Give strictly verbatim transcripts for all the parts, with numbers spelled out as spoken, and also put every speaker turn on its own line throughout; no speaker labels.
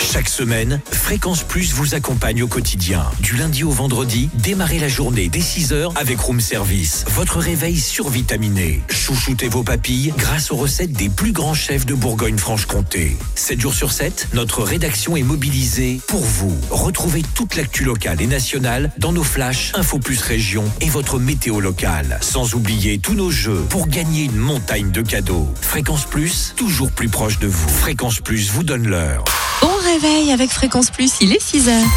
Chaque semaine, Fréquence Plus vous accompagne au quotidien. Du lundi au vendredi, démarrez la journée dès six heures avec Room Service. Votre réveil survitaminé. Chouchoutez vos papilles grâce aux recettes des plus grands chefs de Bourgogne-Franche-Comté. sept jours sur sept, notre rédaction est mobilisée pour vous. Retrouvez toute l'actu locale et nationale dans nos flashs Info Plus Région et votre météo locale. Sans oublier tous nos jeux pour gagner une montagne de cadeaux. Fréquence Plus, toujours plus proche de vous. Fréquence Plus vous donne l'heure.
Bon réveil avec Fréquence Plus, il est six heures.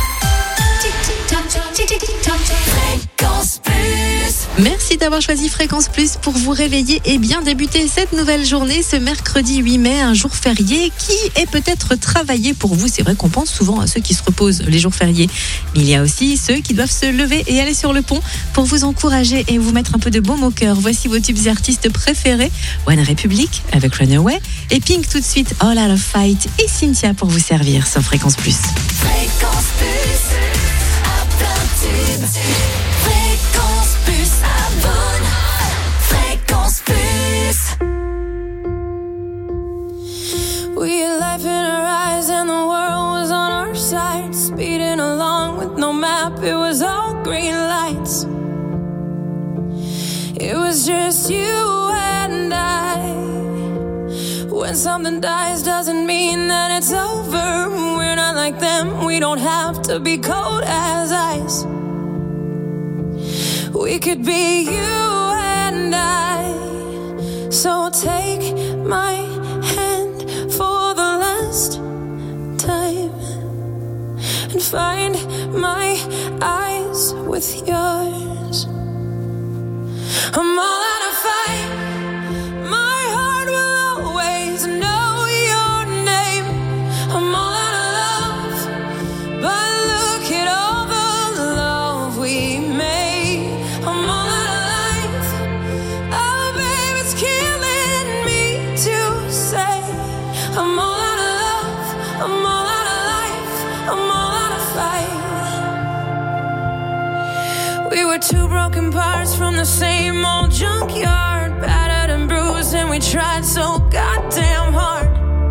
Fréquence Plus. Merci d'avoir choisi Fréquence Plus pour vous réveiller et bien débuter cette nouvelle journée ce mercredi huit mai, un jour férié qui est peut-être travaillé pour vous. C'est vrai qu'on pense souvent à ceux qui se reposent les jours fériés, mais il y a aussi ceux qui doivent se lever et aller sur le pont pour vous encourager et vous mettre un peu de baume au cœur. Voici vos tubes et artistes préférés: One Republic avec Runaway et Pink tout de suite, All Out of Fight, et Cynthia pour vous servir sur Fréquence Plus.
Fréquence Plus, à plein tube. Fréquence Plus, abonne. Fréquence Plus.
We had life in our eyes and the world was on our side. Speeding along with no map, it was all green lights. It was just you and I. When something dies doesn't mean that it's over. We're not like them, we don't have to be cold as ice. We could be you and I. So take my hand for the last time and find my eyes with yours. I'm all out of fight. My heart will always know your name. I'm all out of love, but look at all the love we made. I'm all out of life. Oh, babe, it's killing me to say. I'm all out of love. I'm all out of life. I'm all out of fight. We were two broken parts from the same old junkyard, battered and bruised, and we tried so goddamn hard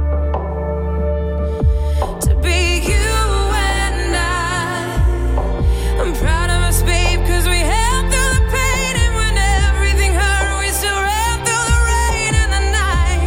to be you and I. I'm proud of us, babe, cause we held through the pain, and when everything hurt, we still ran through the rain and the night.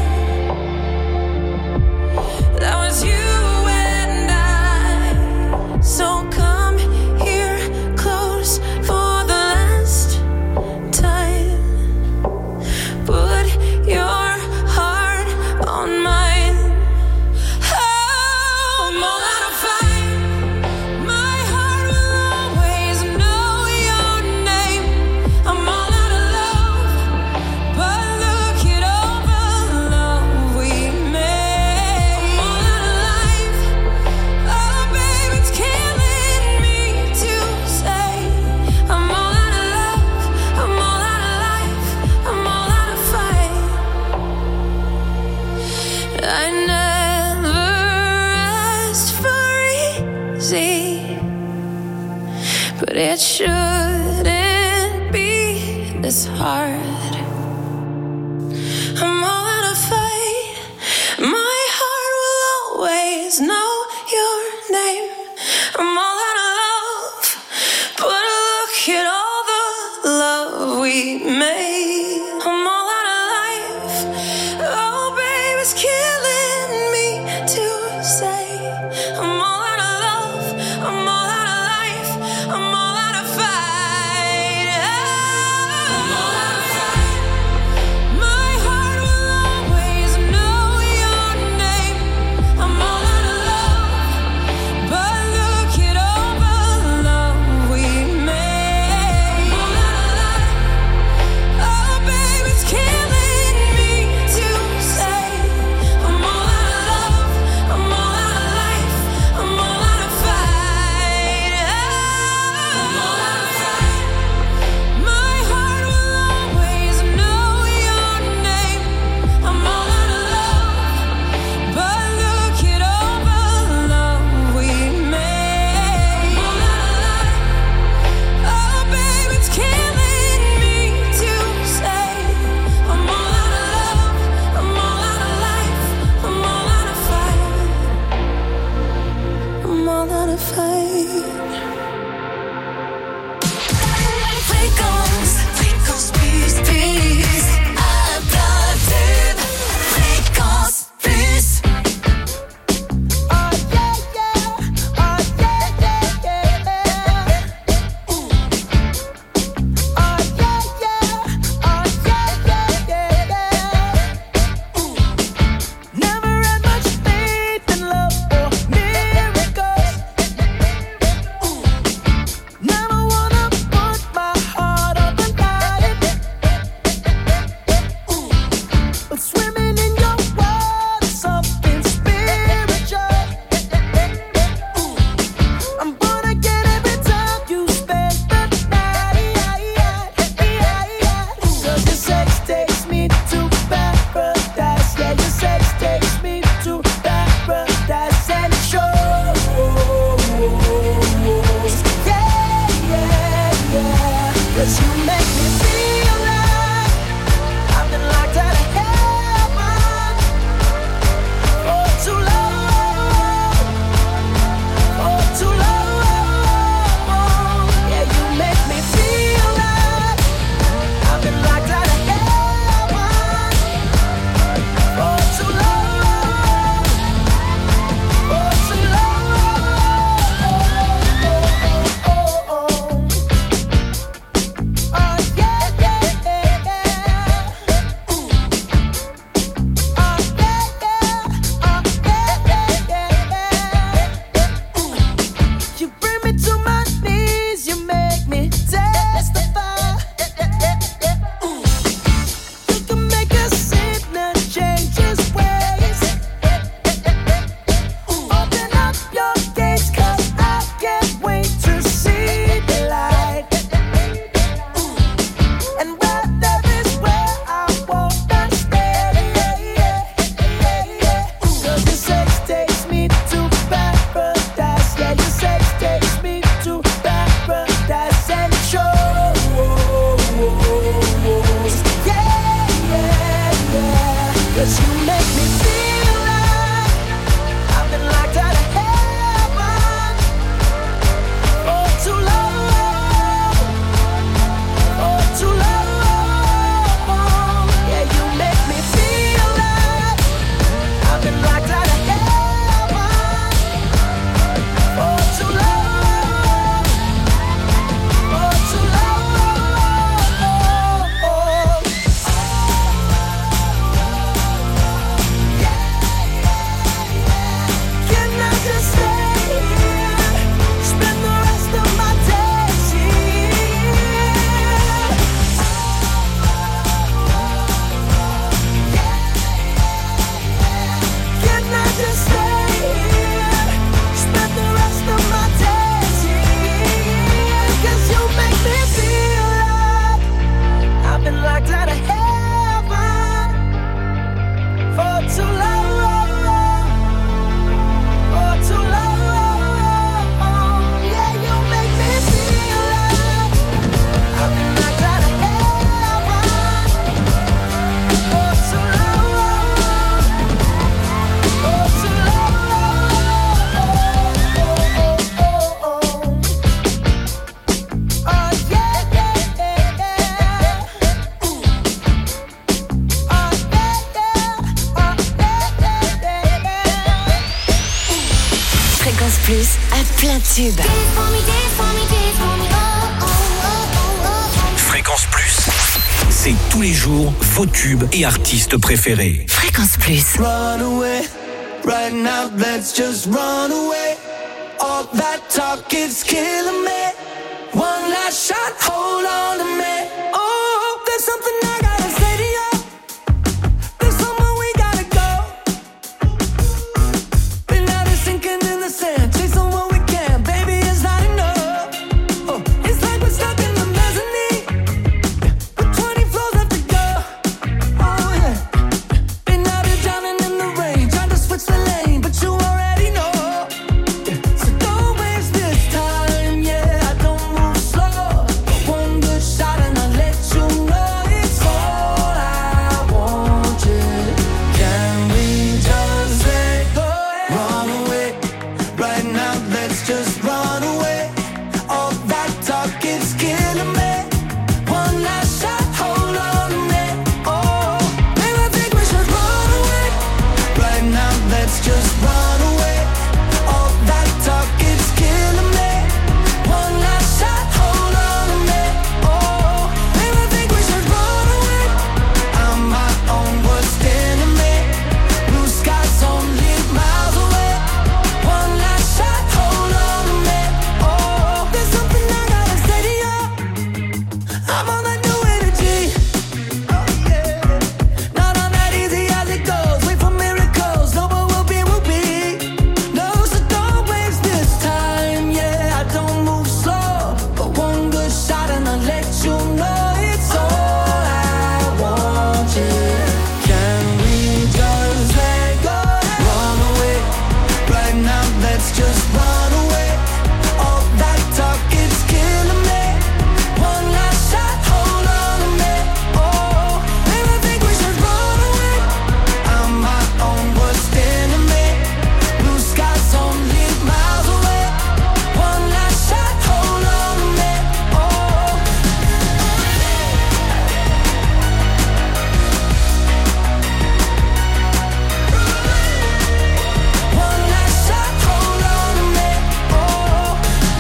That was you and I. So come here close for the last time. Put your heart on mine. Oh, I'm all out of fight. My heart will always know your name. I'm all out of love, but look at all the love we made. I'm all out of life. Oh, babe, it's killing me to say. I'm all out of love. I'm all out of life. I'm all out of fight. I never asked for easy, but it shouldn't be this hard. I'm all out of fight. My heart will always know your name. I'm all out of love, but look at all the love we made. I'm all out of life. Oh, babe, it's killing me to say. I'm all out of love. I'm all out of life. I'm all out of fight. I'm all out of fight.
Fréquence Plus à plein tube.
Fréquence Plus, c'est tous les jours vos tubes et artistes préférés.
Fréquence Plus.
Run away, right now, let's just run away. All that talk is killing me. One last shot, hold on to me. Oh, there's something I gotta say to you. There's somewhere we gotta go. Been out here sinking in the sand, chasing what we can. Baby, it's not enough. Oh, it's like we're stuck in the mezzanine with twenty floors left to go. Oh yeah. Been out here drowning in the rain, trying to switch the lane, but you already know. So don't waste this time, yeah. I don't move slow. One good shot and I'll let you know it's all I want. Yeah. Can we just let go? Run away, right now. Let's just run away. All that talk is killing me. One last shot, hold on to me. Oh, maybe I think we should run away. Right now, let's just run away. All that talk is killing me. One last shot, hold on to me. Oh, maybe I think we should run away. I'm my own worst enemy. Blue skies only miles away. One last shot, hold on to me. Oh, there's something I gotta say to you. I'm on that new energy. Oh yeah. Not on that easy as it goes. Wait for miracles. No, but we'll be, we'll be. No, so don't waste this time. Yeah, I don't move slow. But one good shot and I'll let you know it's all I want. Yeah. Can we just let go? Run away. Right now, let's just run away. All that talk is killing me. One last shot, hold on to me. Oh, maybe I think we should run away. I'm my own worst enemy. Blue skies only miles away. One last shot, hold on to me. Oh. One last shot, hold on to me. Oh.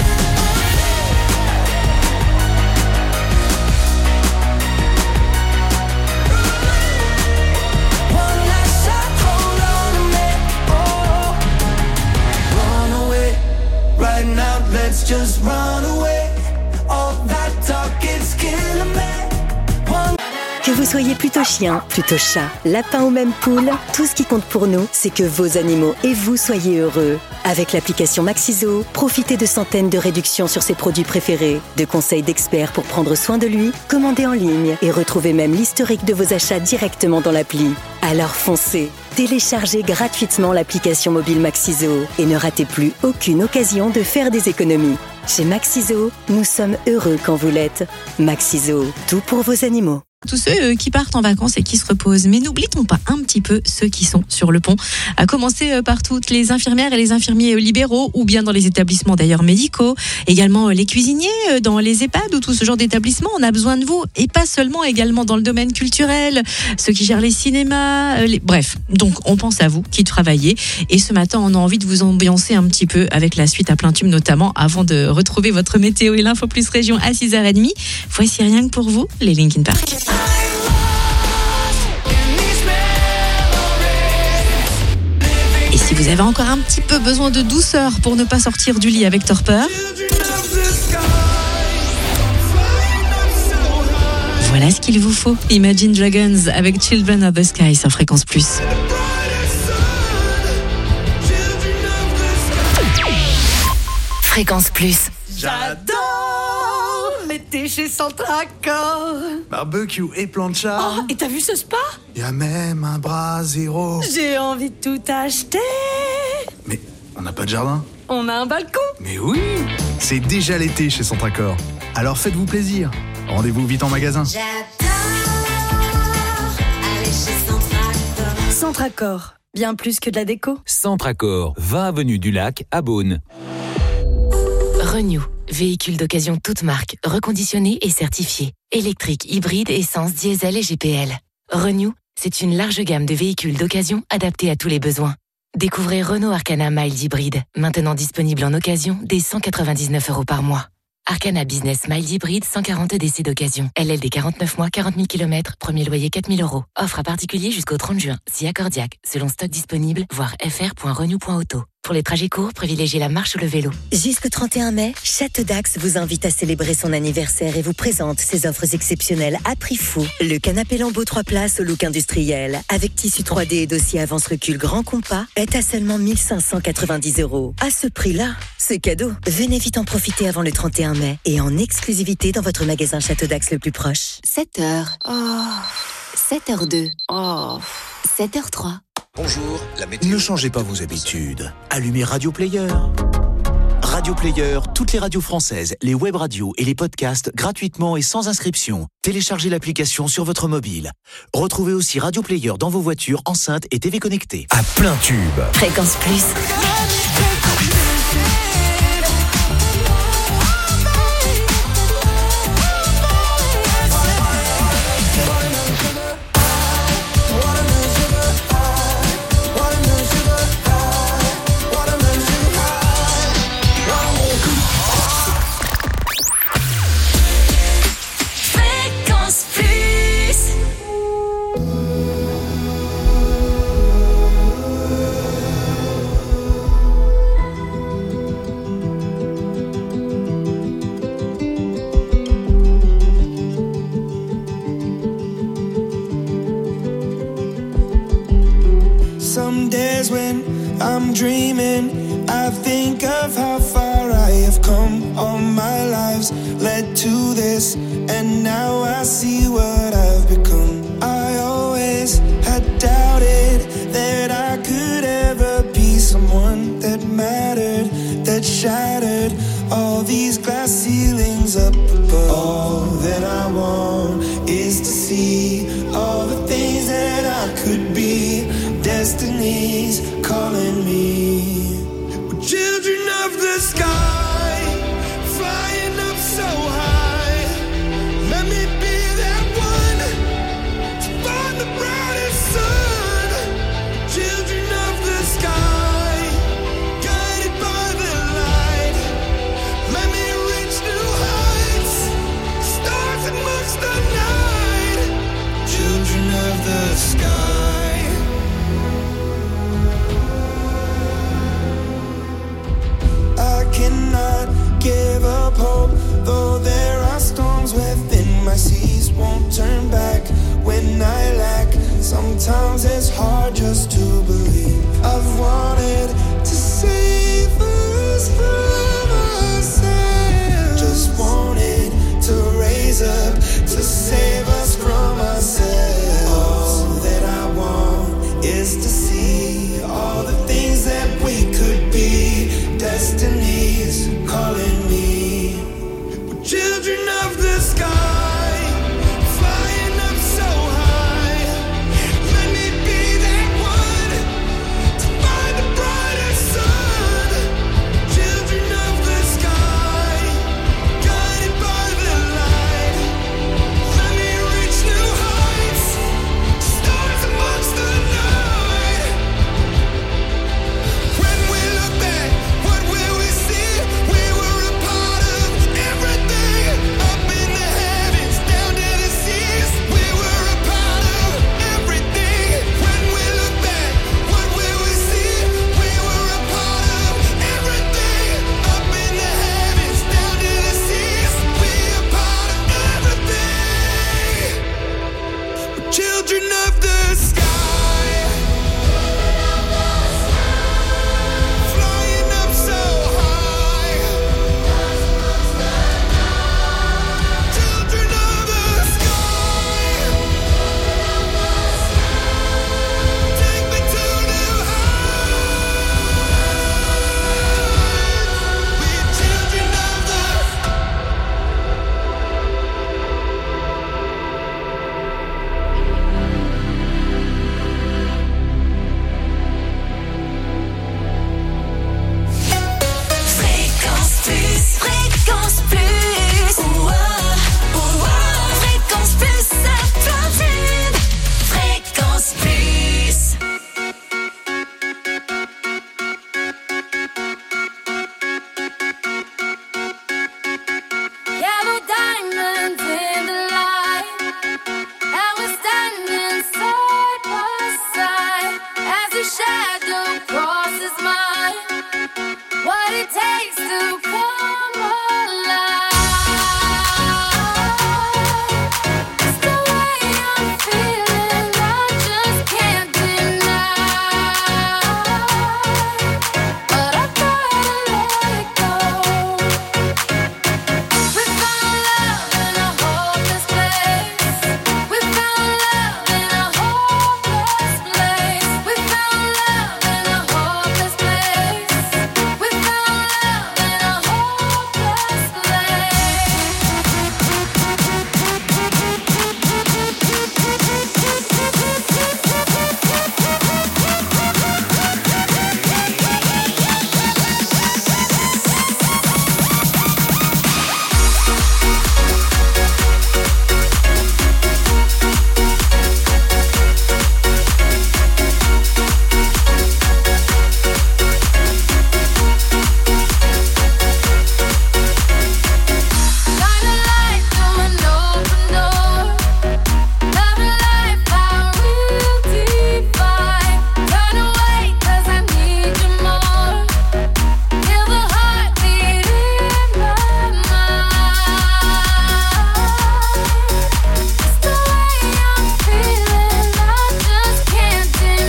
One last shot, hold on to me. Oh. Run away, right now, let's just run away. All that talk is killing me. One
Que vous soyez plutôt chien, plutôt chat, lapin ou même poule, tout ce qui compte pour nous, c'est que vos animaux et vous soyez heureux. Avec l'application Maxiso, profitez de centaines de réductions sur ses produits préférés, de conseils d'experts pour prendre soin de lui, commandez en ligne et retrouvez même l'historique de vos achats directement dans l'appli. Alors foncez, téléchargez gratuitement l'application mobile Maxiso et ne ratez plus aucune occasion de faire des économies. Chez Maxiso, nous sommes heureux quand vous l'êtes. Maxiso, tout pour vos animaux.
Tous ceux euh, qui partent en vacances et qui se reposent. Mais n'oublions pas un petit peu ceux qui sont sur le pont. À commencer euh, par toutes les infirmières et les infirmiers euh, libéraux ou bien dans les établissements d'ailleurs médicaux. Également euh, les cuisiniers euh, dans les EHPAD ou tout ce genre d'établissements. On a besoin de vous. Et pas seulement, également dans le domaine culturel. Ceux qui gèrent les cinémas. Euh, les... Bref, donc on pense à vous qui travaillez. Et ce matin, on a envie de vous ambiancer un petit peu avec la suite à plein tube notamment avant de retrouver votre météo et l'info plus région à six heures trente. Voici rien que pour vous, les Linkin Park. Et si vous avez encore un petit peu besoin de douceur pour ne pas sortir du lit avec torpeur, voilà ce qu'il vous faut. Imagine Dragons avec Children of the Sky sur Fréquence Plus.
Fréquence Plus.
J'adore l'été chez Centracor. Barbecue et plancha.
Oh, et t'as vu ce spa?
Y a même un bras zéro.
J'ai envie de tout acheter.
Mais on n'a pas de jardin.
On a un balcon.
Mais oui, c'est déjà l'été chez Centracor. Alors faites-vous plaisir. Rendez-vous vite en magasin.
Centracor, bien plus que de la déco.
Centracor, vingt avenue du Lac à Beaune.
Renew, véhicule d'occasion toute marque, reconditionné et certifié. Électrique, hybride, essence, diesel et G P L. Renew, c'est une large gamme de véhicules d'occasion adaptés à tous les besoins. Découvrez Renault Arcana Mild Hybride, maintenant disponible en occasion dès cent quatre-vingt-dix-neuf euros par mois. Arcana Business Mild Hybride, cent quarante E D C d'occasion. L L D quarante-neuf mois, quarante mille kilomètres, premier loyer quatre mille euros. Offre à particulier jusqu'au trente juin, si accordiaque, selon stock disponible, voire f r point renew point auto. Pour les trajets courts, privilégiez la marche ou le vélo.
Jusqu'au trente et un mai, Château d'Axe vous invite à célébrer son anniversaire et vous présente ses offres exceptionnelles à prix fou. Le canapé Lambeau trois places au look industriel, avec tissu trois D et dossier avance-recul grand compas, est à seulement mille cinq cent quatre-vingt-dix euros. À ce prix-là, c'est cadeau. Venez vite en profiter avant le trente et un mai et en exclusivité dans votre magasin Château d'Axe le plus proche.
sept heures. Oh. sept heures deux. Oh. sept heures trois.
Bonjour, la météo. Ne changez pas vos habitudes. Allumez Radio Player. Radio Player, toutes les radios françaises, les web radios et les podcasts gratuitement et sans inscription. Téléchargez l'application sur votre mobile. Retrouvez aussi Radio Player dans vos voitures, enceintes et T V connectées.
À plein tube.
Fréquence Plus.
Some days when I'm dreaming, I think of how far I have come. All my lives led to this, and now I see what I've become. I always had doubted that I could ever be someone that mattered, that shattered all these glass ceilings up above. All that I want is to see all the things that I could be. Destiny's calling me. We're children of the sky, flying up so high. Let me be that one to find the brightest sun. Children of the sky, guided by the light. Let me reach new heights, stars amongst the night. Children of the sky. Cannot give up hope, though there are storms within my seas. Won't turn back when I lack. Sometimes it's hard just to believe. I've wanted to save us from ourselves. Just wanted to raise up to save us from ourselves. All that I want is to see all the things that we could be. Destiny's calling me. We're children of the sky, flying up so high. Let me be that one
it takes to come alive. It's the way I'm feeling, I just can't deny. But I gotta let it go. We found love in a hopeless place. We found love in a hopeless place. We found love in a hopeless place. We found love in a hopeless shine a light through an open door. Love and life, our real divide. Turn away 'cause I need you more. Feel the heartbeat in my mind. It's the way I'm feeling, I just can't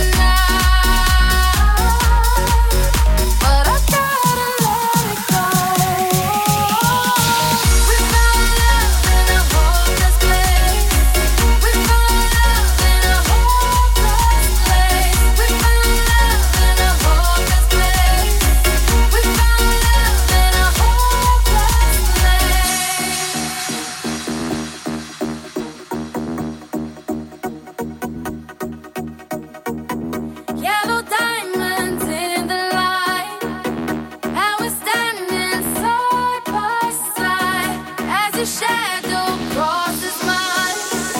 deny. But I gotta let it go. We found love in a hopeless place. We found love in a hopeless place. We found love in a hopeless place. We found love in a hopeless place. Yellow diamonds in the light. How we're standing side by side as your shadow crosses mine.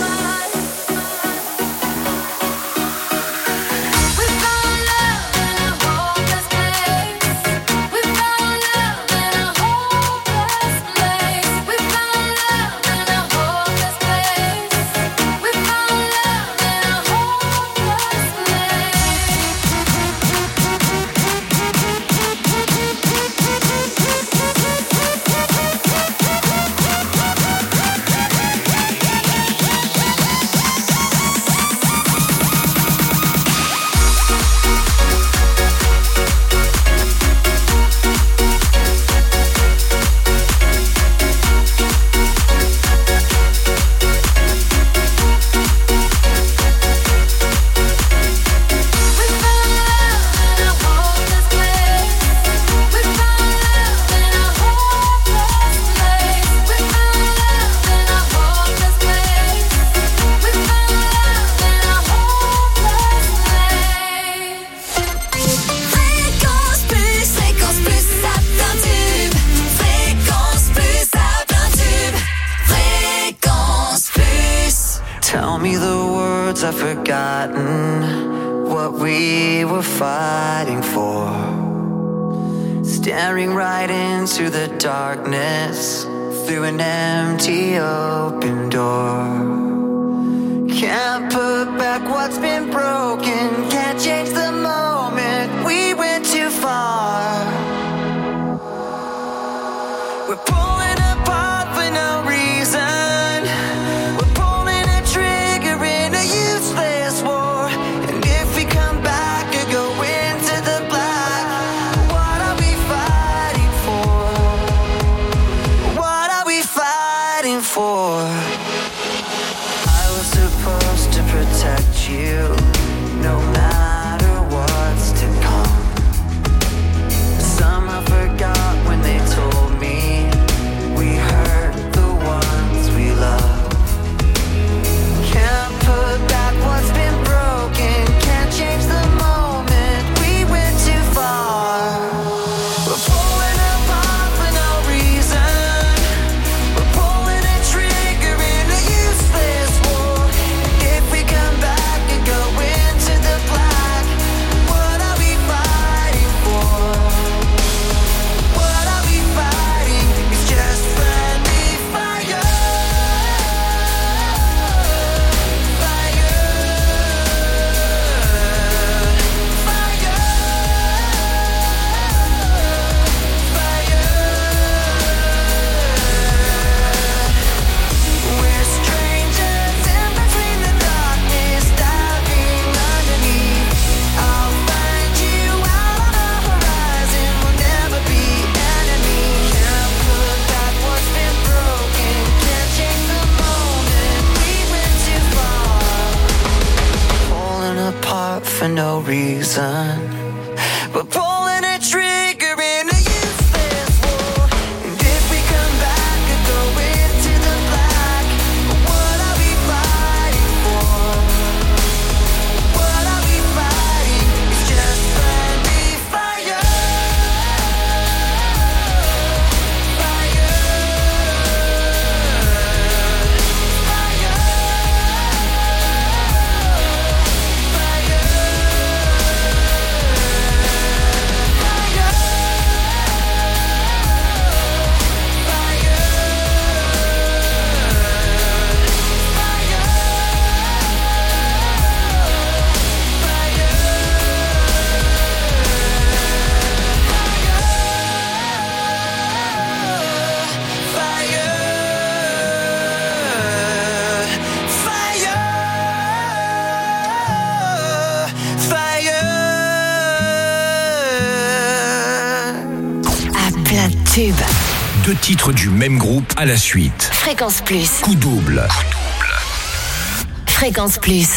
We found love in a hopeless place. We found love in a hopeless place. We found love in a hopeless place. We found love in a hopeless Fréquence plus, fréquence plus, ça plein tube. Fréquence plus, ça plein tube. Fréquence plus.
Tell me the words I've forgotten, what we were fighting for. Staring right into the darkness through an empty open door. Can't put back what's been broken, can't change the moment we went too far. We're pulling apart for no reason. We're pulling a trigger in a useless war. And if we come back or go into the black, what are we fighting for? What are we fighting for? I was supposed to protect you, no matter what. no reason. We're pulling a trigger in a useless war. And if we come back and go into the black, what are we fighting for? What are we fighting? It's just friendly fire. Fire.
Deux titres du même groupe à la suite.
Fréquence Plus.
Coup double.
Fréquence Plus.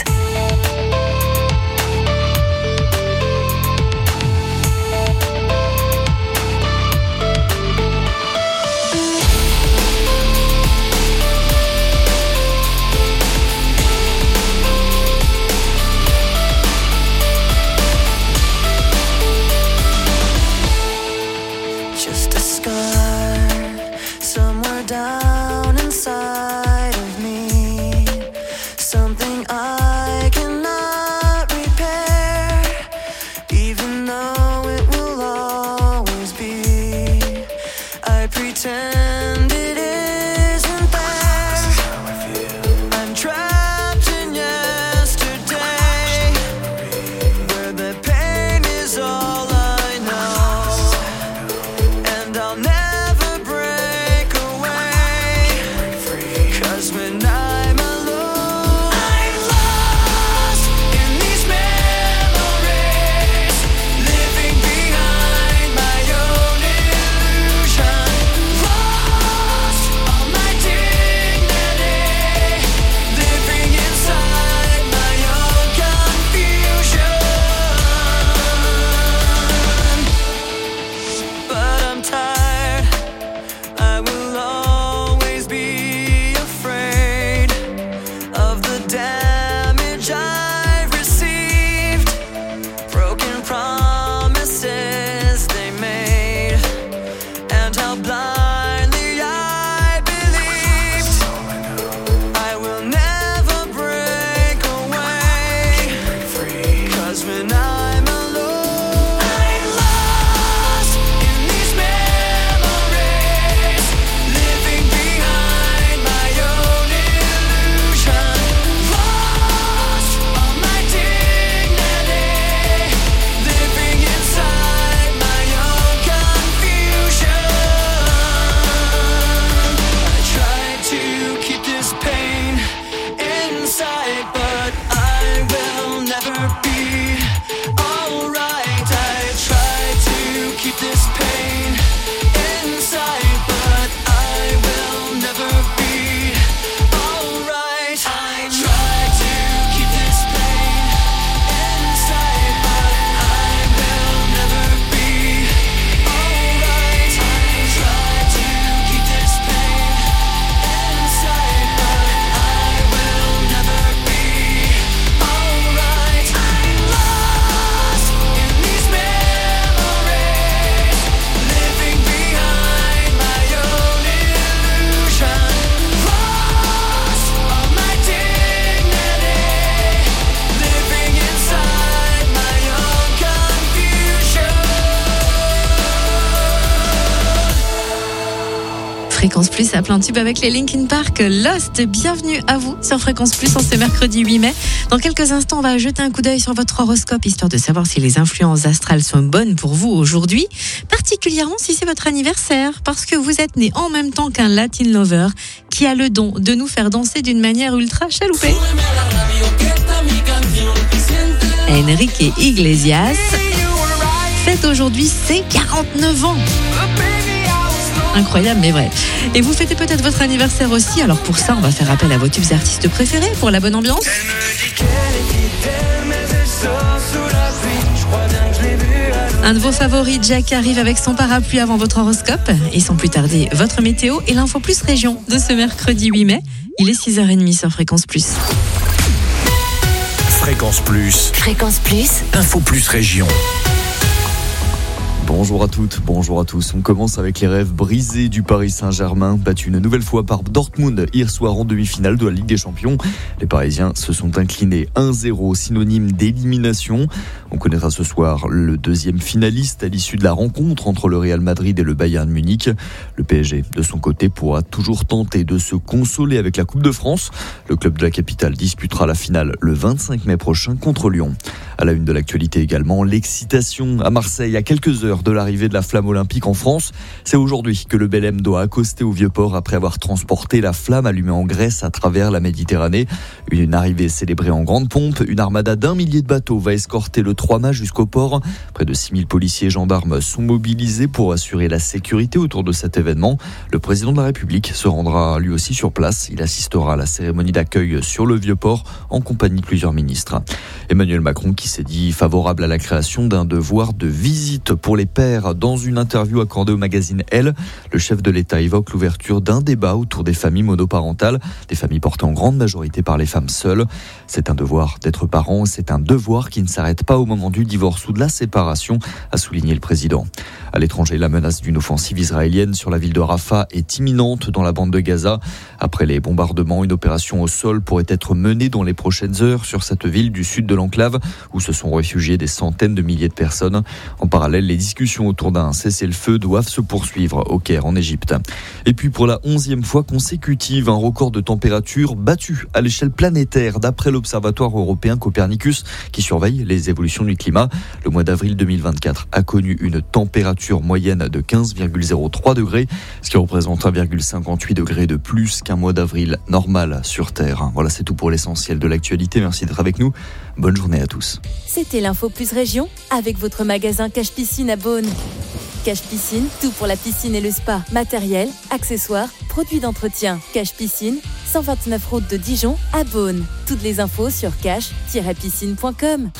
Just a scar somewhere down inside of me. Something I cannot repair, even though it will always be. I pretend it isn't there. I'm trapped in yesterday, where the pain is all I know. And I'll never break away, 'cause when I'm alone, I'm lost in these memories, living behind my own illusion. Lost all my dignity, living inside my own confusion. But I'm tired, I will always be afraid of the damage I've received, broken promises they made, and how blindly I believed. I will never break away, 'cause when I'm alone, I'm lost in these memories, living behind my own illusion. Lost all my dignity, living inside my own confusion. I tried to keep this pain inside, but I will never be alright. I tried to keep this pain inside, but I will never be alright. I tried to keep this pain inside, but I will never be alright. I tried to keep this pain inside, but I will never be alright. I'm lost in these memories, living behind my own illusion. Lost all my dignity, living inside my own confusion.
Fréquence Plus à plein tube avec les Linkin Park, Lost. Bienvenue à vous sur Fréquence Plus en ce mercredi huit mai. Dans quelques instants, on va jeter un coup d'œil sur votre horoscope, histoire de savoir si les influences astrales sont bonnes pour vous aujourd'hui, particulièrement si c'est votre anniversaire, parce que vous êtes né en même temps qu'un Latin lover qui a le don de nous faire danser d'une manière ultra chaloupée. Enrique Iglesias fête aujourd'hui ses quarante-neuf ans. Incroyable mais vrai. Et vous fêtez peut-être votre anniversaire aussi, alors pour ça on va faire appel à vos tubes artistes préférés pour la bonne ambiance.
Elle me dit qu'elle était mais elle sort sous la pluie. Je crois bien que je l'ai vu à l'eau.
Un de vos favoris, Jack, arrive avec son parapluie avant votre horoscope. Et sans plus tarder, votre météo et l'info plus région de ce mercredi huit mai. Il est six heures trente sur Fréquence Plus.
Fréquence Plus,
Fréquence Plus,
info plus région.
Bonjour à toutes, bonjour à tous. On commence avec les rêves brisés du Paris Saint-Germain, battu une nouvelle fois par Dortmund hier soir en demi-finale de la Ligue des Champions. Les Parisiens se sont inclinés un zéro, synonyme d'élimination. On connaîtra ce soir le deuxième finaliste à l'issue de la rencontre entre le Real Madrid et le Bayern Munich. Le P S G, de son côté, pourra toujours tenter de se consoler avec la Coupe de France. Le club de la capitale disputera la finale le vingt-cinq mai prochain contre Lyon. À la une de l'actualité également, l'excitation à Marseille à quelques heures de l'arrivée de la flamme olympique en France. C'est aujourd'hui que le Belém doit accoster au Vieux-Port après avoir transporté la flamme allumée en Grèce à travers la Méditerranée. Une arrivée célébrée en grande pompe. Une armada d'un millier de bateaux va escorter le trois mâts jusqu'au port. Près de six mille policiers et gendarmes sont mobilisés pour assurer la sécurité autour de cet événement. Le président de la République se rendra lui aussi sur place. Il assistera à la cérémonie d'accueil sur le Vieux-Port en compagnie de plusieurs ministres. Emmanuel Macron qui s'est dit favorable à la création d'un devoir de visite pour les pères. Dans une interview accordée au magazine Elle, le chef de l'État évoque l'ouverture d'un débat autour des familles monoparentales, des familles portées en grande majorité par les femmes seules. C'est un devoir d'être parent, c'est un devoir qui ne s'arrête pas au moment du divorce ou de la séparation, a souligné le président. À l'étranger, la menace d'une offensive israélienne sur la ville de Rafah est imminente dans la bande de Gaza. Après les bombardements, une opération au sol pourrait être menée dans les prochaines heures sur cette ville du sud de l'enclave où se sont réfugiés des centaines de milliers de personnes. En parallèle, les discussions autour d'un cessez-le-feu doivent se poursuivre au Caire en Égypte. Et puis pour la onzième fois consécutive, un record de température battu à l'échelle planétaire d'après l'Observatoire européen Copernicus qui surveille les évolutions du climat. Le mois d'avril deux mille vingt-quatre a connu une température moyenne de quinze virgule zéro trois degrés, ce qui représente un virgule cinquante-huit degrés de plus qu'un mois d'avril normal sur Terre. Voilà, c'est tout pour l'essentiel de l'actualité. Merci d'être avec nous. Bonne journée à tous.
C'était l'info plus région avec votre magasin Cache Piscine à Beaune. Cache Piscine, tout pour la piscine et le spa, matériel, accessoires, produits d'entretien. Cache Piscine, cent vingt-neuf route de Dijon à Beaune. Toutes les infos sur cache tiret piscine point com.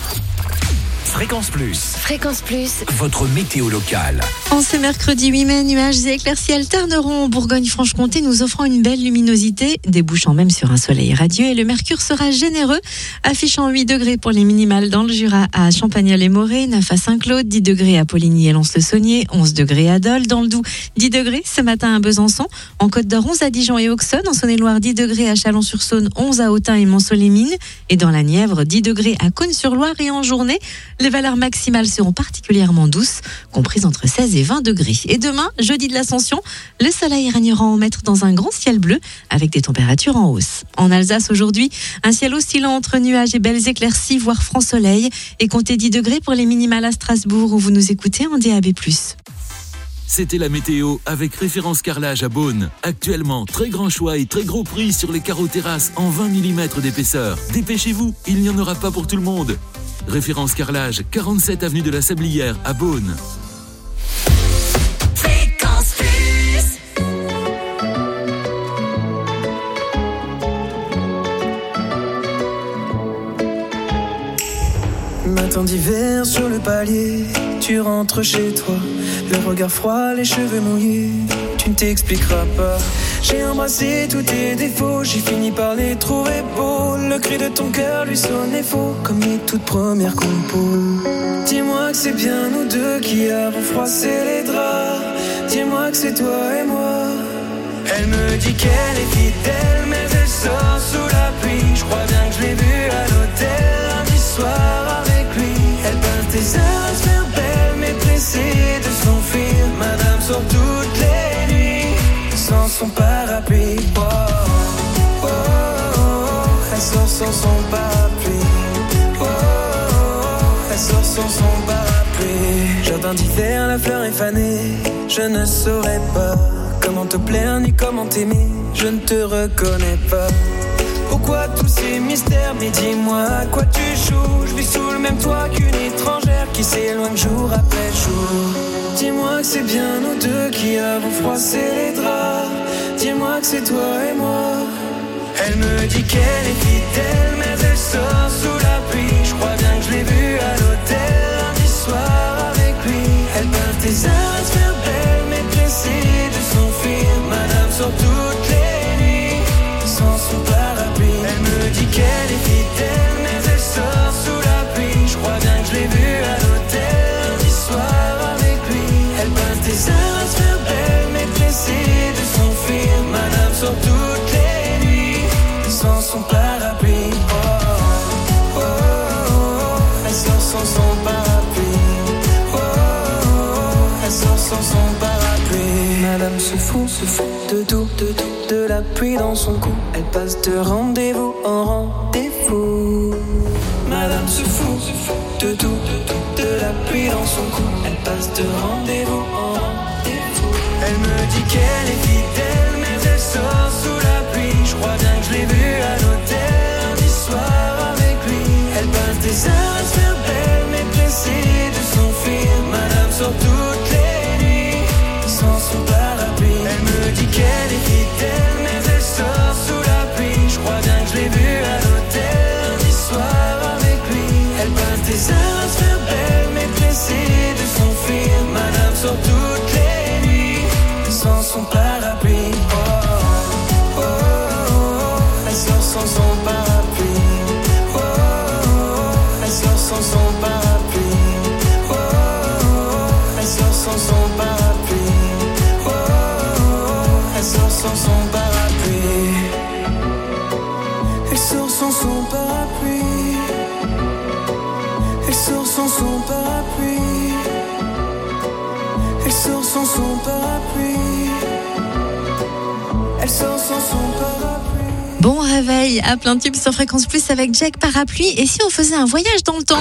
Fréquence Plus,
Fréquence Plus,
votre météo locale.
En ce mercredi huit mai, nuages et éclaircies alterneront en Bourgogne-Franche-Comté, nous offrant une belle luminosité, débouchant même sur un soleil radieux, et le mercure sera généreux, affichant huit degrés pour les minimales dans le Jura à Champagnol-et-Morée, neuf à Saint-Claude, dix degrés à Poligny et Lons-le-Saunier, onze degrés à Dole, dans le Doubs, dix degrés ce matin à Besançon, en Côte d'Or, onze à Dijon et Auxonne, en Saône-et-Loire, dix degrés à Chalon-sur-Saône, onze à Autun et Mont-Soleil-Mines, et dans la Nièvre, dix degrés à Cosne-sur-Loire, et en journée, les valeurs maximales seront particulièrement douces, comprises entre seize et vingt degrés. Et demain, jeudi de l'Ascension, le soleil régnera en maître dans un grand ciel bleu, avec des températures en hausse. En Alsace aujourd'hui, un ciel oscillant entre nuages et belles éclaircies, voire franc soleil, et comptez dix degrés pour les minimales à Strasbourg, où vous nous écoutez en D A B plus.
C'était la météo avec Référence Carrelage à Beaune. Actuellement, très grand choix et très gros prix sur les carreaux terrasses en vingt millimètres d'épaisseur. Dépêchez-vous, il n'y en aura pas pour tout le monde. Référence Carrelage, quarante-sept avenue de la Sablière à Beaune.
Fréquence Plus. Matin d'hiver sur le palier, tu rentres chez toi, le regard froid, les cheveux mouillés, tu ne t'expliqueras pas. J'ai embrassé tous tes défauts, j'ai fini par les trouver beaux. Le cri de ton cœur lui sonnait faux, comme les toutes premières compos. Dis-moi que c'est bien nous deux qui avons froissé les draps. Dis-moi que c'est toi et moi. Elle me dit qu'elle est fidèle, mais elle sort sous la pluie. Je crois bien que je l'ai vue à l'hôtel lundi soir avec lui. Elle passe des heures à se faire belle, mais pressée de s'enfuir. Madame sort toutes les nuits sans son parapluie. Oh, oh, oh, oh. Elle sort sans son parapluie. Oh, oh, oh. Elle sort sans son parapluie. Jardin d'hiver, la fleur est fanée. Je ne saurais pas comment te plaire ni comment t'aimer. Je ne te reconnais pas. Pourquoi tous ces mystères? Mais dis-moi à quoi tu joues. Je vis sous le même toit qu'une étrangère qui s'éloigne jour après jour. Dis-moi que c'est bien nous deux qui avons froissé les draps. Dis-moi que c'est toi et moi. Elle me dit qu'elle est fidèle, mais elle sort sous la pluie. Je crois bien que je je l'ai vue à l'hôtel lundi soir avec lui. Elle peint tes heures à se faire belle, mais pressée de s'enfuir. Madame sort toutes les nuits sans son parapluie. Elle me dit qu'elle est fidèle, mais elle sort sous la pluie. Je crois bien que je l'ai vue à l'hôtel lundi soir avec lui. Elle peint tes heures à se faire belle, mais pressée de s'enfuir. Madame sort toutes les nuits sans son parapluie. Oh, oh, oh, oh. Elle sort sans son parapluie. Oh, oh, oh. Elle sort sans son parapluie. Madame se fout, se fout de tout, de tout, de la pluie dans son cou. Elle passe de rendez-vous en rendez-vous. Madame se fout, se fout de tout, de tout, de la pluie dans son cou. Elle passe de rendez-vous en rendez-vous. Elle me dit qu'elle est fidèle, mais elle sort sous la pluie. Je crois bien que je l'ai vue à l'hôtel lundi soir avec lui. Elle passe des heures à se faire belle, mais pressée de s'enfuir. Madame sort toutes les nuits sans son parapluie. Elle me dit qu'elle est fidèle, mais elle sort sous la pluie. Je crois bien que je l'ai vue à l'hôtel lundi soir avec lui. Elle passe des heures à se faire belle, mais pressée de s'enfuir. Madame sort toutes les nuits sans son parapluie. Oh, oh, oh, oh. Elle sort sans son parapluie. Oh, oh, oh. Elle sort sans son parapluie. Oh, oh, oh. Elle sort sans son parapluie. Oh, oh, oh. Elle sort sans son parapluie. Elle sort sans son parapluie. Elle sort sans son parapluie. Elle sort sans son parapluie. Elle sort sans son parapluie.
Bon réveil à plein tube sur Fréquence Plus avec Jack Parapluie. Et si on faisait un voyage dans le temps ?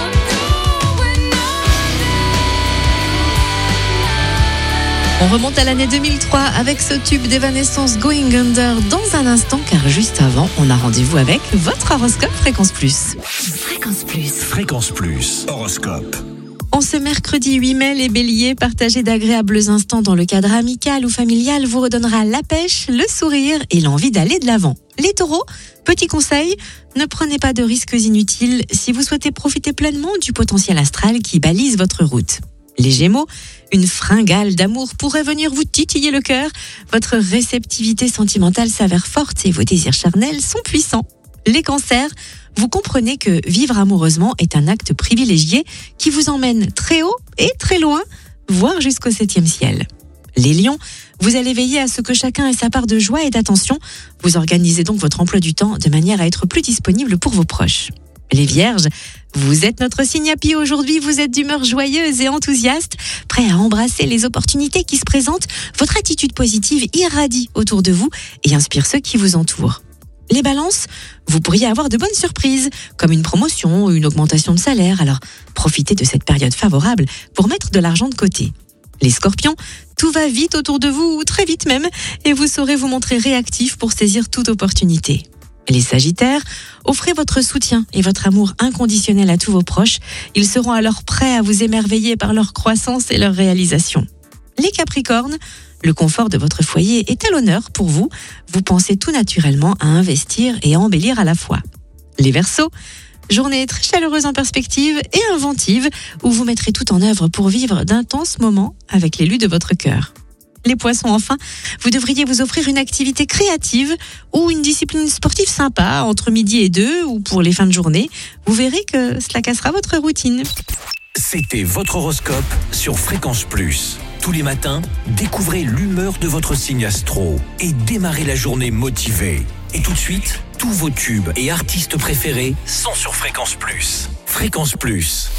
On remonte à l'année deux mille trois avec ce tube d'Evanescence Going Under dans un instant, car juste avant, on a rendez-vous avec votre horoscope Fréquence Plus.
Fréquence Plus. Fréquence Plus. Horoscope.
En ce mercredi huit mai, les béliers, partager d'agréables instants dans le cadre amical ou familial vous redonnera la pêche, le sourire et l'envie d'aller de l'avant. Les taureaux, petit conseil, ne prenez pas de risques inutiles si vous souhaitez profiter pleinement du potentiel astral qui balise votre route. Les gémeaux, une fringale d'amour pourrait venir vous titiller le cœur. Votre réceptivité sentimentale s'avère forte et vos désirs charnels sont puissants. Les cancers, vous comprenez que vivre amoureusement est un acte privilégié qui vous emmène très haut et très loin, voire jusqu'au septième ciel. Les lions, vous allez veiller à ce que chacun ait sa part de joie et d'attention. Vous organisez donc votre emploi du temps de manière à être plus disponible pour vos proches. Les vierges, vous êtes notre signe happy aujourd'hui, vous êtes d'humeur joyeuse et enthousiaste, prêt à embrasser les opportunités qui se présentent. Votre attitude positive irradie autour de vous et inspire ceux qui vous entourent. Les balances, vous pourriez avoir de bonnes surprises, comme une promotion ou une augmentation de salaire, alors profitez de cette période favorable pour mettre de l'argent de côté. Les scorpions, tout va vite autour de vous, ou très vite même, et vous saurez vous montrer réactif pour saisir toute opportunité. Les sagittaires, offrez votre soutien et votre amour inconditionnel à tous vos proches. Ils seront alors prêts à vous émerveiller par leur croissance et leur réalisation. Les capricornes, le confort de votre foyer est à l'honneur pour vous. Vous pensez tout naturellement à investir et à embellir à la fois. Les verseaux, journée très chaleureuse en perspective et inventive où vous mettrez tout en œuvre pour vivre d'intenses moments avec l'élu de votre cœur. Les poissons, enfin, vous devriez vous offrir une activité créative ou une discipline sportive sympa entre midi et deux ou pour les fins de journée. Vous verrez que cela cassera votre routine.
C'était votre horoscope sur Fréquence Plus. Tous les matins, découvrez l'humeur de votre signe astro et démarrez la journée motivé. Et tout de suite, tous vos tubes et artistes préférés sont sur Fréquence Plus. Fréquence Plus.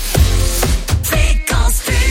Fréquence Plus.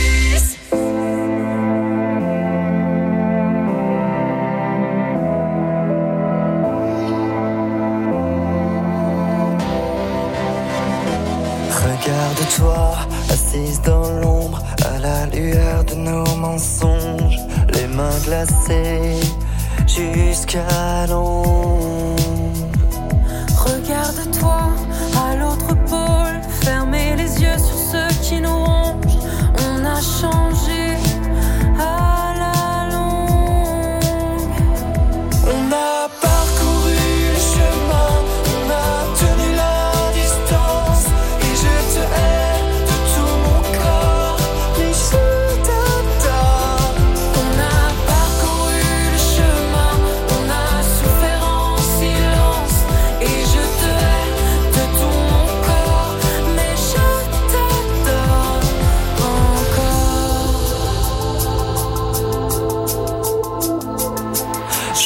Regarde-toi, assise dans l'ombre, à la lueur de nos mensonges, les mains glacées jusqu'à l'ombre.
Regarde-toi à l'autre pôle, fermez les yeux sur ceux qui nous rongent. On a changé à la longue.
On a parcouru le chemin, on a tenu la distance, et je te hais.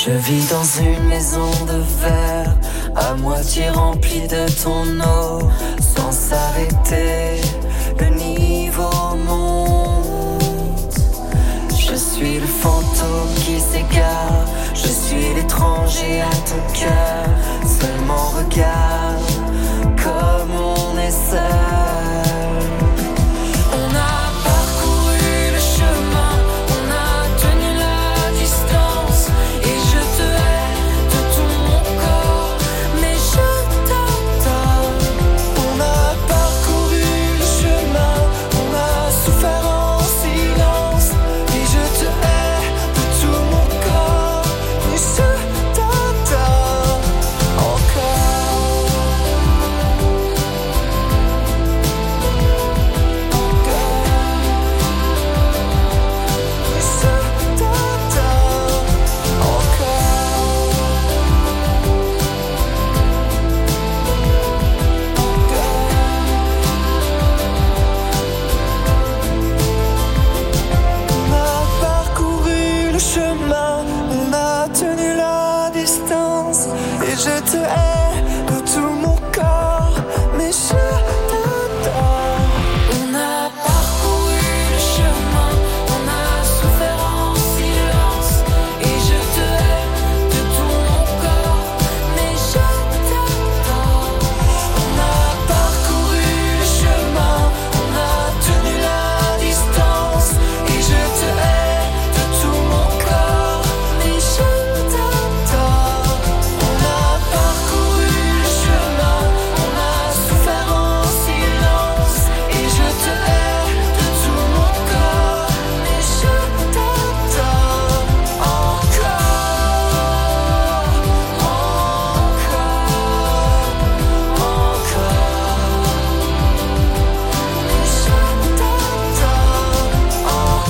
Je vis dans une maison de verre, à moitié remplie de ton eau, sans s'arrêter, le niveau monte. Je suis le fantôme qui s'égare, je suis l'étranger à ton cœur. Seulement regarde comme on est seul. On a parcouru le chemin, on a tenu la distance, et je te hais de tout mon corps, mais je t'adore. On a parcouru le chemin, on a souffert en silence, et je te hais de tout mon corps, mais je t'adore encore. On a parcouru le chemin, on a tenu la distance, et je te hais de tout mon corps, mais je t'adore. On a parcouru le chemin, on a souffert en silence, et je te hais de tout mon corps, mais je t'adore. On a parcouru le chemin, on a tenu la distance, et je te hais de tout mon corps, mais je t'adore. On a parcouru le chemin, on a souffert en silence, et je te hais de tout mon corps, mais je t'adore encore, encore, encore, mais je t'adore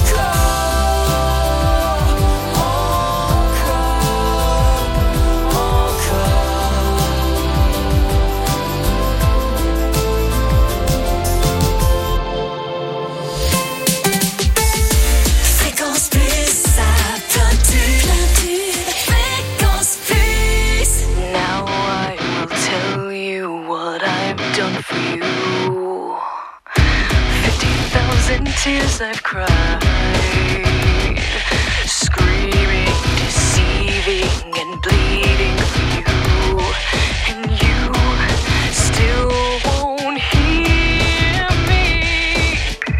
Fréquence Plus, ça plein tube. Fréquence Plus.
Now I will tell you what I've done for you. Fifty thousand tears I've cried, screaming, deceiving, and bleeding for you, and you still won't hear me.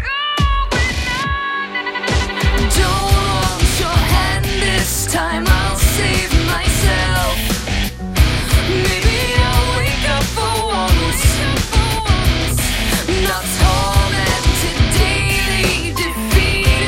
Don't want your hand this time, I'll save myself. Maybe I'll wake up for once, not tormented daily, defeated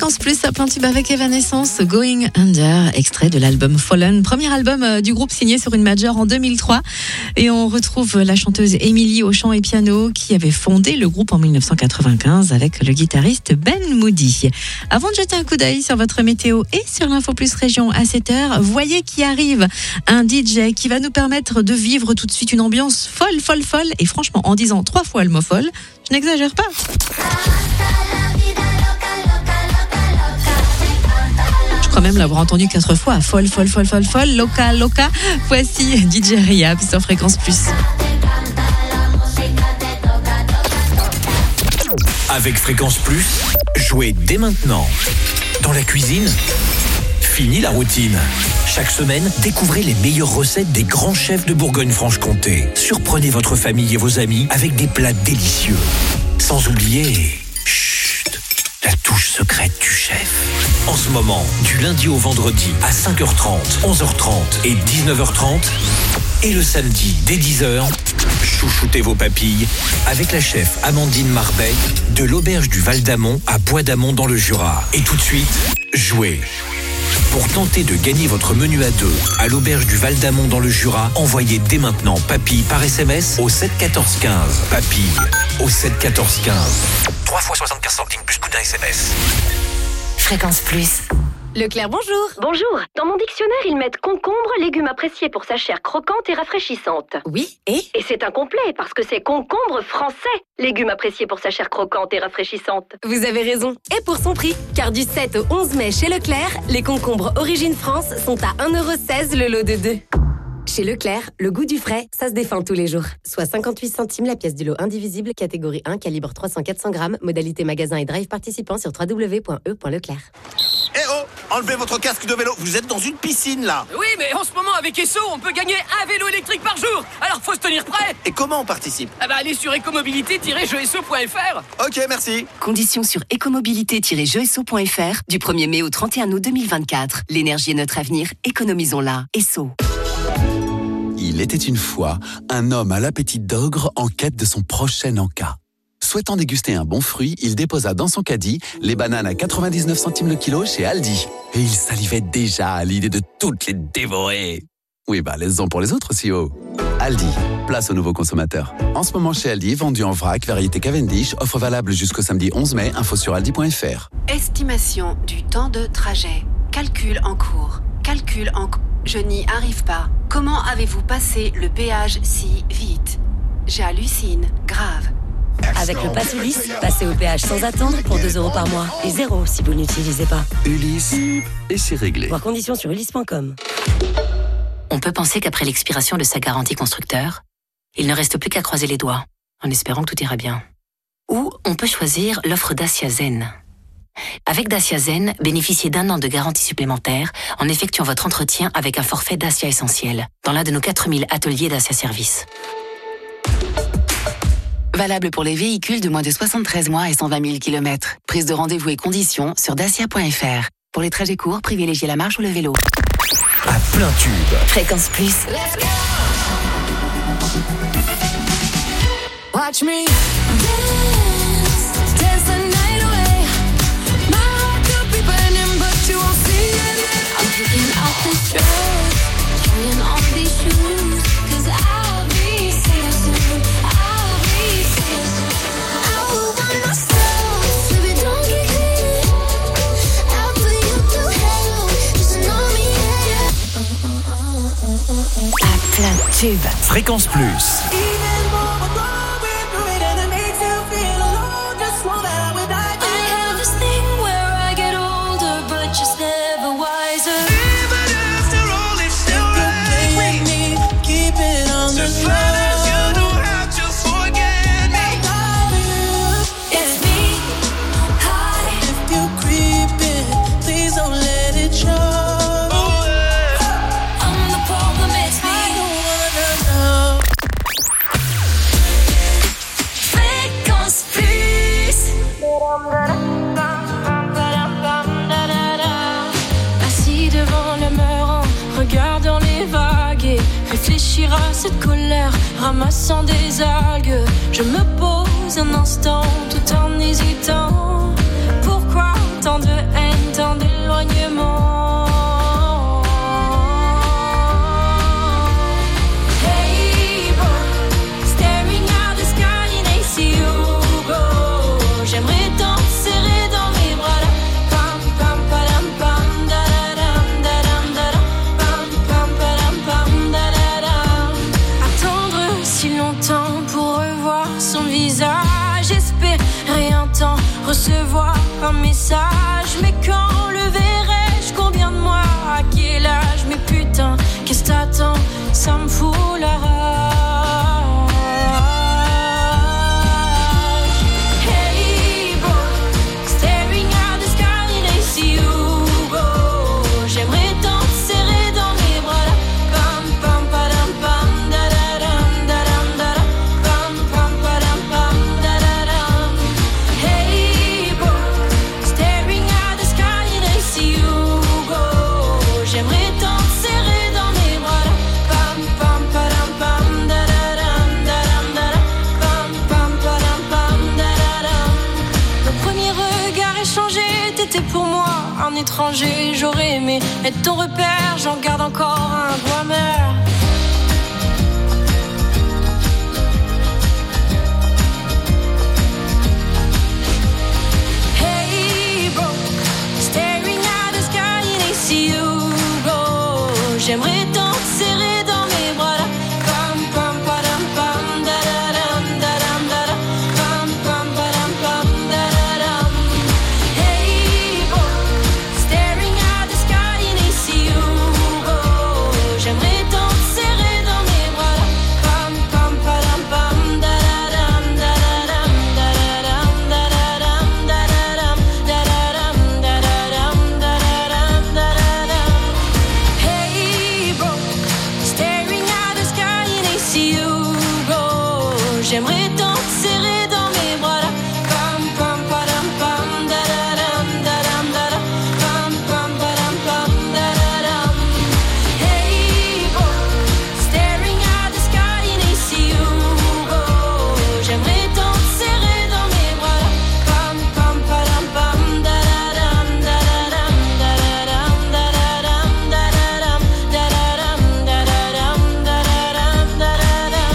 Fréquence Plus à plein tube avec Evanescence, Going Under, extrait de l'album Fallen, premier album du groupe signé sur une major en deux mille trois. Et on retrouve la chanteuse Émilie au chant et piano qui avait fondé le groupe en dix-neuf cent quatre-vingt-quinze avec le guitariste Ben Moody. Avant de jeter un coup d'œil sur votre météo et sur l'Info Plus Région à sept heures, voyez qui arrive un D J qui va nous permettre de vivre tout de suite une ambiance folle, folle, folle. Et franchement, en disant trois fois le mot folle, je n'exagère pas. Je crois même l'avoir entendu quatre fois. Folle, folle, folle, folle, folle, loca, loca. Voici D J Rehab sur Fréquence Plus.
Avec Fréquence Plus, jouez dès maintenant. Dans la cuisine, fini la routine. Chaque semaine, découvrez les meilleures recettes des grands chefs de Bourgogne-Franche-Comté. Surprenez votre famille et vos amis avec des plats délicieux. Sans oublier, chut, la touche secrète du chef. En ce moment, du lundi au vendredi à cinq heures trente, onze heures trente et dix-neuf heures trente. Et le samedi, dès dix heures, chouchoutez vos papilles avec la chef Amandine Marbet de l'auberge du Val d'Amont à Bois d'Amont dans le Jura. Et tout de suite, jouez. Pour tenter de gagner votre menu à deux à l'auberge du Val d'Amont dans le Jura, envoyez dès maintenant papille par S M S au sept quatorze quinze. Papille au sept quatorze quinze. trois fois soixante-quinze centimes plus coût d'un S M S.
Fréquence Plus.
Leclerc, bonjour.
Bonjour. Dans mon dictionnaire, ils mettent concombre, légume apprécié pour sa chair croquante et rafraîchissante.
Oui, et
Et c'est incomplet, parce que c'est concombre français, légume apprécié pour sa chair croquante et rafraîchissante.
vous avez raison. Et pour son prix, car du sept au onze mai chez Leclerc, les concombres Origine France sont à un euro seize le lot de deux. Chez Leclerc, le goût du frais, ça se défend tous les jours. Soit cinquante-huit centimes la pièce du lot indivisible, catégorie un, calibre trois cents à quatre cents grammes, modalité magasin et drive participant sur w w w point e point leclerc.
Eh oh, enlevez votre casque de vélo, vous êtes dans une piscine là.
Oui, mais en ce moment avec Esso, on peut gagner un vélo électrique par jour. Alors faut se tenir prêt.
Et comment on participe?
Ah bah allez sur écomobilité tiret jeux esso point f r.
Ok, merci.
Conditions sur écomobilité tiret jeux esso point f r du premier mai au trente et un août deux mille vingt-quatre. L'énergie est notre avenir, économisons-la. Esso.
Il était une fois un homme à l'appétit d'ogre en quête de son prochain encas. Souhaitant déguster un bon fruit, il déposa dans son caddie les bananes à quatre-vingt-dix-neuf centimes le kilo chez Aldi. Et il salivait déjà à l'idée de toutes les dévorer. Oui, bah, laisse-en pour les autres aussi, oh. Aldi, place aux nouveaux consommateurs. En ce moment chez Aldi, vendu en vrac, variété Cavendish, offre valable jusqu'au samedi onze mai, info sur aldi point f r.
Estimation du temps de trajet. Calcul en cours. Calcul en cours. Je n'y arrive pas. Comment avez-vous passé le péage si vite? J'hallucine. Grave.
Avec le Pass Ulysse, passez au péage sans attendre pour deux euros par mois. Et zéro si vous n'utilisez pas.
Ulysse, et c'est réglé.
Voir conditions sur ulysse point com.
On peut penser qu'après l'expiration de sa garantie constructeur, il ne reste plus qu'à croiser les doigts, en espérant que tout ira bien. Ou on peut choisir l'offre Dacia Zen. Avec Dacia Zen, bénéficiez d'un an de garantie supplémentaire en effectuant votre entretien avec un forfait Dacia Essentiel dans l'un de nos quatre mille ateliers Dacia Service.
Valable pour les véhicules de moins de soixante-treize mois et cent vingt mille kilomètres. Prise de rendez-vous et conditions sur dacia point f r. Pour les trajets courts, privilégiez la marche ou le vélo.
À plein tube.
Fréquence Plus.
Watch me dance, dance the night away. My heart could be burning, but you won't see it. I'm picking out this dress, trying on these shoes, 'cause I'll be seeing soon. I'll be seeing soon. I will find myself, baby, don't get clear. I'll put you through hell, just to know me, yeah.
À plein tube.
Fréquence Plus.
Assis devant le mur en regardant les vagues et réfléchir à cette colère, ramassant des algues. Je me pose un instant tout en hésitant. Pourquoi tant de haine? éloignement. Hey boy, staring at the sky in A C U go. J'aimerais tant te serrer dans mes bras là. Pam pam padam pam da da dam da dam da dam. Pam pam padam pam da da dam. Attendre si longtemps pour revoir son visage, espérer un temps, recevoir un message. Mais quand le verrai-je, combien de mois, à quel âge? Mais putain, qu'est-ce t'attends, ça me fout la rage. Hey boy, staring at the sky in A C U go. J'aimerais tant te serrer dans mes bras là. Pam pam padam pam da da dam da dam da dam. Pam pam padam pam da da dam. Hey boy, staring at the sky in A C U go. J'aimerais tant te serrer dans mes bras là. Pam pam padam pam da da dam da dam da dam. Pam pam padam pam da da dam. Le premier regard échangé, t'étais pour moi un étranger. J'aurais aimé être ton repère, j'en garde encore un goût amer. Hey bro, staring at the sky in A C U go. J'aimerais tant te serrer dans mes bras là. Pam pam padam pam da da dam da dam da dam. Pam pam padam pam da da dam. Hey bro, staring at the sky in A C U go. J'aimerais tant te serrer dans mes bras là. Pam pam padam pam da da dam da da dam da da dam da da dam da da dam da da dam da da dam da da dam da da dam. Hey bro, staring at the sky in A C U go. J'aimerais tant te serrer dans mes bras là. Pam pam padam pam da da dam da dam da dam. Pam pam padam pam da da dam. Hey bro, staring at the sky in A C U go. J'aimerais tant te serrer dans mes bras là. Pam pam padam pam da da dam da da dam da da dam da da dam da da dam da da dam da da dam da da dam da da dam.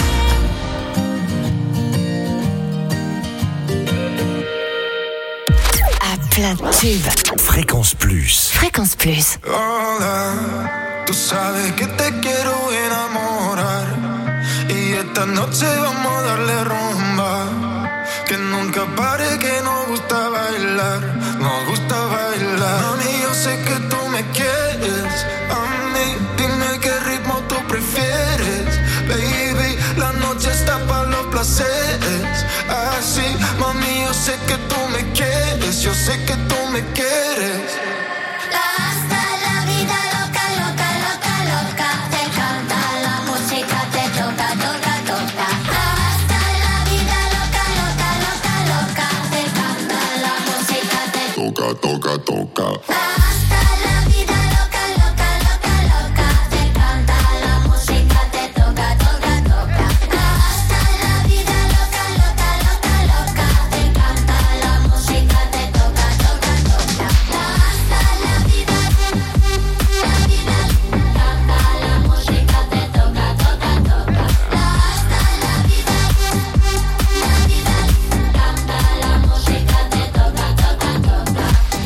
À plein de tubes.
Fréquence Plus.
Fréquence Plus.
Hola, tú sabes que te quiero enamorar y esta noche vamos a darle rumba, que nunca pare, que nos gusta bailar, nos gusta bailar. Mami, yo sé que tú me quieres, a mí dime qué ritmo tú prefieres, baby, la noche está para los placeres, así, mami, yo sé que tú me quieres, yo sé que tú me quieres.
Hasta la vida loca, loca, loca, loca. Te canta la música, te toca, toca, toca. Hasta la vida loca, loca, loca, loca. Te canta la música, te
Toca, toca, toca.
Hasta la vida loca, loca, loca, loca. Te canta la música, te toca, toca, toca. Hasta la vida loca, loca, loca, loca. Te canta la música, te toca, toca, toca. Hasta la vida, la vida, canta la música, te toca, toca, toca. Hasta la vida, la vida, canta la música, te toca, toca, toca.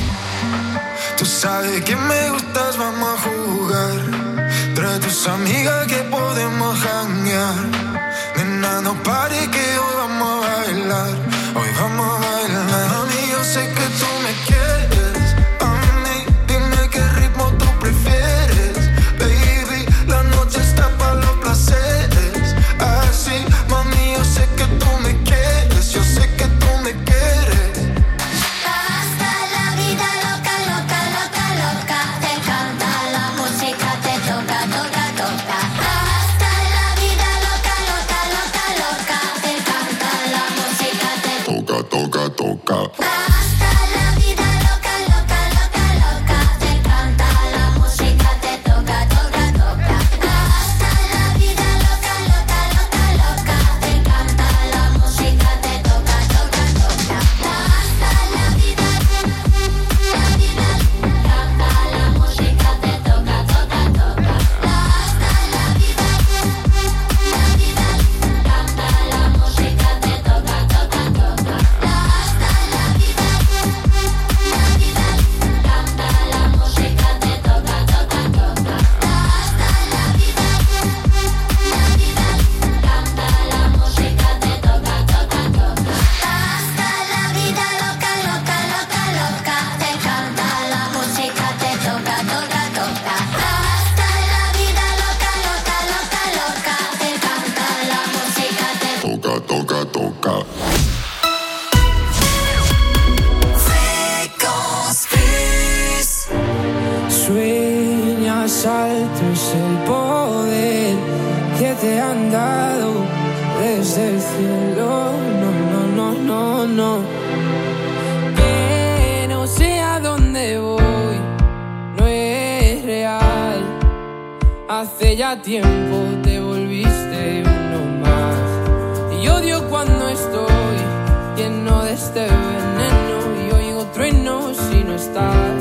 Tú sabes que me gustas, vamos a jugar. Trae tus amigas que podemos janguear. Nena, no pare que hoy vamos a bailar. Hoy vamos a bailar. Mami, yo sé que tú me quieres. A mí, dime qué ritmo tú prefieres. Baby, la noche está para los placeres. Así, mami, yo sé que tú me quieres. Yo sé que tú me quieres.
Hasta la vida loca, loca, loca, loca. Te canta la música, te toca, toca, toca. Hasta la vida loca, loca, loca, loca. Te canta la música, te
Toca, toca, toca.
Hasta la vida loca, loca, loca, loca. Te canta la música, te toca, toca, toca. Hasta la vida loca, loca, loca, loca. Te canta la música, te toca, toca, toca. Hasta la vida, la vida,
no. Que no sé a dónde voy, no es real. Hace ya tiempo te volviste uno más. Y odio cuando estoy lleno de este veneno y oigo truenos si no estás.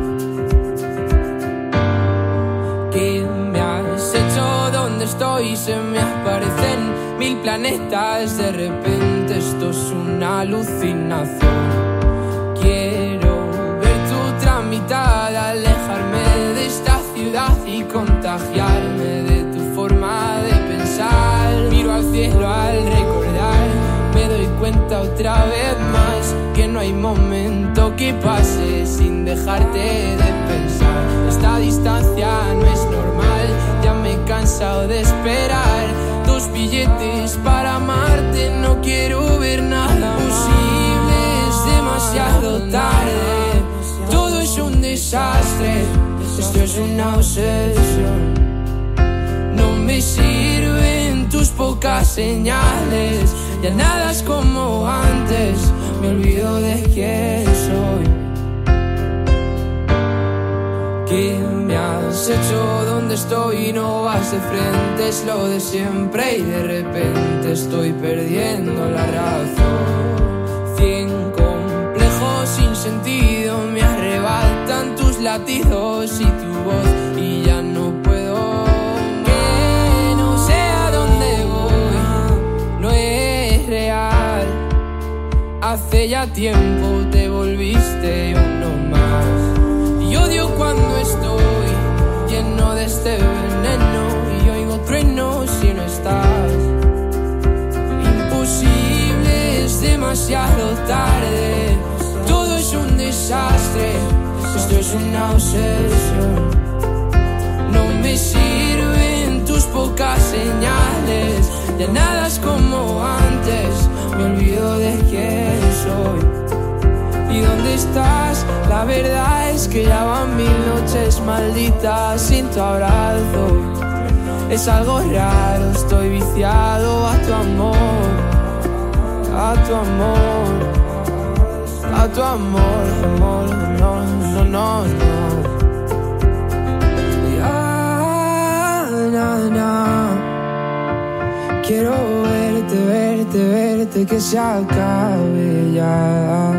¿Qué me has hecho? ¿Dónde estoy? Se me aparecen mil planetas. De repente esto es una alucinación. Quiero ver tu mitad, alejarme de esta ciudad y contagiarme de tu forma de pensar. Miro al cielo al recordar, me doy cuenta otra vez más que no hay momento que pase sin dejarte de pensar. Esta distancia no es normal, ya me he cansado de esperar. Dos billetes para amarte, no quiero ver nada posible, es demasiado tarde. Todo es un desastre, esto es una obsesión. No me sirven tus pocas señales, ya nada es como antes, me olvido de quién soy. ¿Qué me has hecho? ¿Dónde estoy? No vas de frente, es lo de siempre y de repente estoy perdiendo la razón. Cien complejos sin sentido me arrebatan tus latidos y tu voz y ya no puedo. Que no sé a dónde voy, no es real. Hace ya tiempo te volviste uno más. Y odio cuando estoy lleno de este veneno y oigo truenos si no estás. Imposible, es demasiado tarde. Todo es un desastre, esto es una obsesión. No me sirven tus pocas señales, ya nada es como antes, me olvido de quién soy. ¿Y dónde estás? La verdad es que ya van mil noches malditas sin tu abrazo. Es algo raro, estoy viciado a tu amor, a tu amor, a tu amor, amor, no, no, no, no. Ya, na, na. Quiero verte, verte, verte, que se acabe ya.